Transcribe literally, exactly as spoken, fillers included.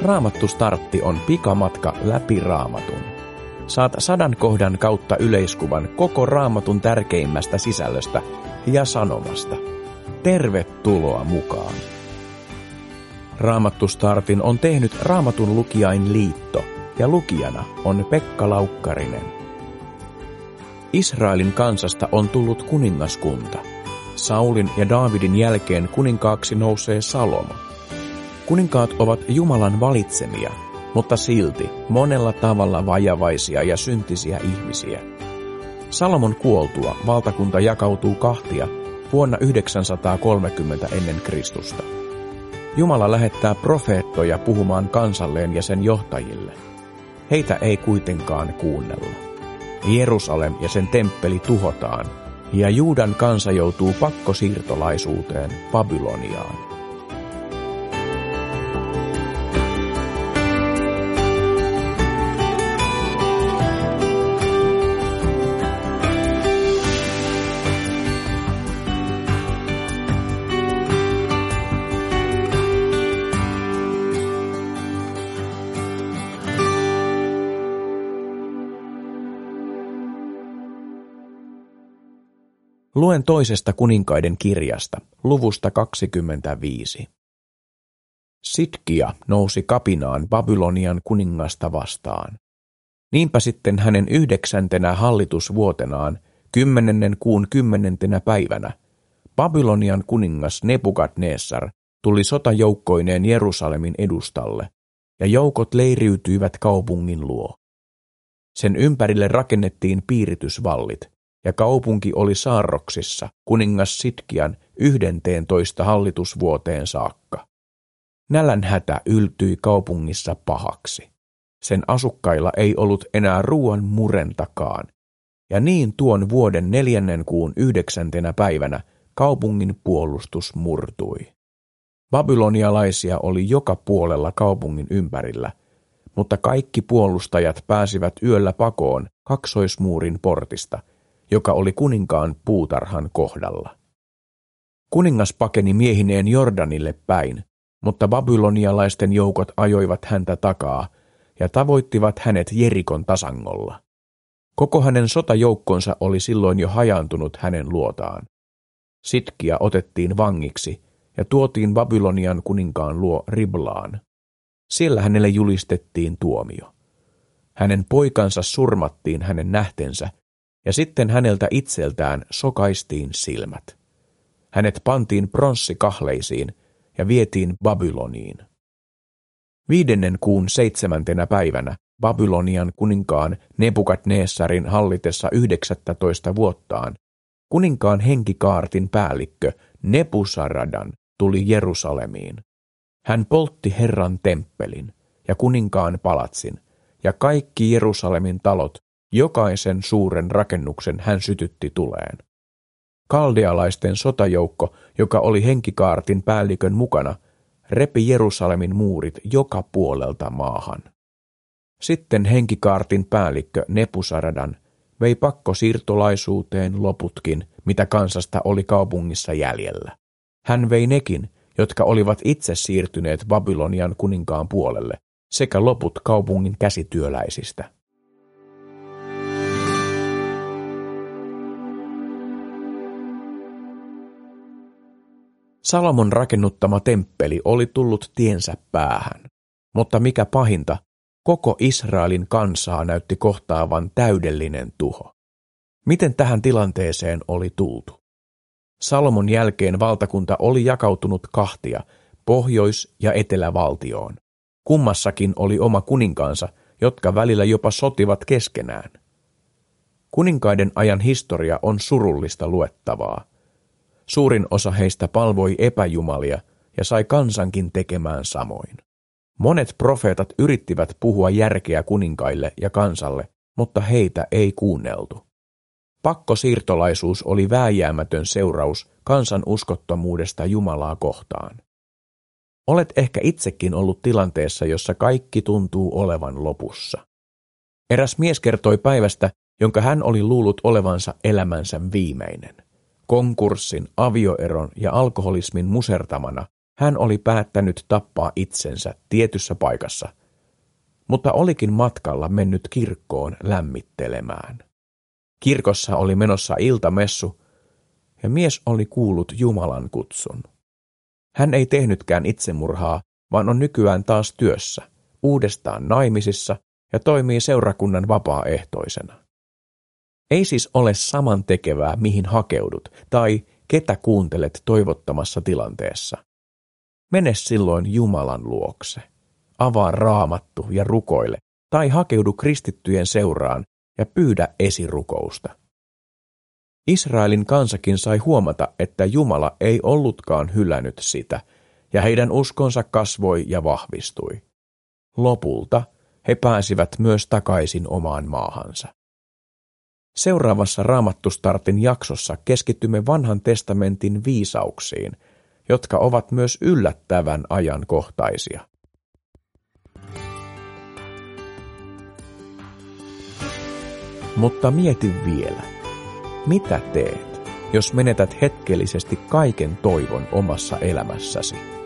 Raamattu Startti on pikamatka läpi Raamatun. Saat sadan kohdan kautta yleiskuvan koko Raamatun tärkeimmästä sisällöstä ja sanomasta. Tervetuloa mukaan! Raamattu Startin on tehnyt Raamatun lukijain liitto ja lukijana on Pekka Laukkarinen. Israelin kansasta on tullut kuningaskunta. Saulin ja Daavidin jälkeen kuninkaaksi nousee Salomo. Kuninkaat ovat Jumalan valitsemia, mutta silti monella tavalla vajavaisia ja syntisiä ihmisiä. Salomon kuoltua valtakunta jakautuu kahtia vuonna yhdeksänsataakolmekymmentä ennen Kristusta. Jumala lähettää profeettoja puhumaan kansalleen ja sen johtajille. Heitä ei kuitenkaan kuunnella. Jerusalem ja sen temppeli tuhotaan, ja Juudan kansa joutuu pakkosiirtolaisuuteen Babyloniaan. Luen toisesta kuninkaiden kirjasta, luvusta kaksikymmentäviisi. Sidkia nousi kapinaan Babylonian kuningasta vastaan. Niinpä sitten hänen yhdeksäntenä hallitusvuotenaan, kymmenennen kuun kymmenentenä päivänä, Babylonian kuningas Nebukadnessar tuli sotajoukkoineen Jerusalemin edustalle, ja joukot leiriytyivät kaupungin luo. Sen ympärille rakennettiin piiritysvallit, ja kaupunki oli saarroksissa kuningas Sidkian yhdenteentoista hallitusvuoteen saakka. Nälänhätä yltyi kaupungissa pahaksi. Sen asukkailla ei ollut enää ruoan murentakaan, ja niin tuon vuoden neljännen kuun yhdeksäntenä päivänä kaupungin puolustus murtui. Babylonialaisia oli joka puolella kaupungin ympärillä, mutta kaikki puolustajat pääsivät yöllä pakoon kaksoismuurin portista, joka oli kuninkaan puutarhan kohdalla. Kuningas pakeni miehineen Jordanille päin, mutta babylonialaisten joukot ajoivat häntä takaa ja tavoittivat hänet Jerikon tasangolla. Koko hänen sotajoukkonsa oli silloin jo hajaantunut hänen luotaan. Sidkia otettiin vangiksi ja tuotiin Babylonian kuninkaan luo Riblaan. Siellä hänelle julistettiin tuomio. Hänen poikansa surmattiin hänen nähtensä, ja sitten häneltä itseltään sokaistiin silmät. Hänet pantiin pronssikahleisiin ja vietiin Babyloniin. Viidennen kuun seitsemäntenä päivänä Babylonian kuninkaan Nebukadnessarin hallitessa yhdeksättätoista vuottaan kuninkaan henkikaartin päällikkö Nebusaradan tuli Jerusalemiin. Hän poltti Herran temppelin ja kuninkaan palatsin ja kaikki Jerusalemin talot. Jokaisen suuren rakennuksen hän sytytti tuleen. Kaldealaisten sotajoukko, joka oli henkikaartin päällikön mukana, repi Jerusalemin muurit joka puolelta maahan. Sitten henkikaartin päällikkö Nebusaradan vei pakkosiirtolaisuuteen loputkin, mitä kansasta oli kaupungissa jäljellä. Hän vei nekin, jotka olivat itse siirtyneet Babylonian kuninkaan puolelle, sekä loput kaupungin käsityöläisistä. Salomon rakennuttama temppeli oli tullut tiensä päähän, mutta mikä pahinta, koko Israelin kansaa näytti kohtaavan täydellinen tuho. Miten tähän tilanteeseen oli tultu? Salomon jälkeen valtakunta oli jakautunut kahtia, pohjois- ja etelävaltioon. Kummassakin oli oma kuninkaansa, jotka välillä jopa sotivat keskenään. Kuninkaiden ajan historia on surullista luettavaa. Suurin osa heistä palvoi epäjumalia ja sai kansankin tekemään samoin. Monet profeetat yrittivät puhua järkeä kuninkaille ja kansalle, mutta heitä ei kuunneltu. Pakkosiirtolaisuus oli vääjäämätön seuraus kansan uskottomuudesta Jumalaa kohtaan. Olet ehkä itsekin ollut tilanteessa, jossa kaikki tuntuu olevan lopussa. Eräs mies kertoi päivästä, jonka hän oli luullut olevansa elämänsä viimeinen. Konkurssin, avioeron ja alkoholismin musertamana Hän oli päättänyt tappaa itsensä tietyssä paikassa, mutta olikin matkalla mennyt kirkkoon lämmittelemään. Kirkossa oli menossa iltamessu, ja mies oli kuullut Jumalan kutsun. Hän ei tehnytkään itsemurhaa, vaan on nykyään taas työssä, uudestaan naimisissa ja toimii seurakunnan vapaaehtoisena. Ei siis ole samantekevää, mihin hakeudut tai ketä kuuntelet toivottamassa tilanteessa. Mene silloin Jumalan luokse. Avaa Raamattu ja rukoile, tai hakeudu kristittyjen seuraan ja pyydä esirukousta. Israelin kansakin sai huomata, että Jumala ei ollutkaan hylännyt sitä, ja heidän uskonsa kasvoi ja vahvistui. Lopulta he pääsivät myös takaisin omaan maahansa. Seuraavassa Raamattustartin jaksossa keskitymme Vanhan testamentin viisauksiin, jotka ovat myös yllättävän ajankohtaisia. Mutta mieti vielä, mitä teet, jos menetät hetkellisesti kaiken toivon omassa elämässäsi?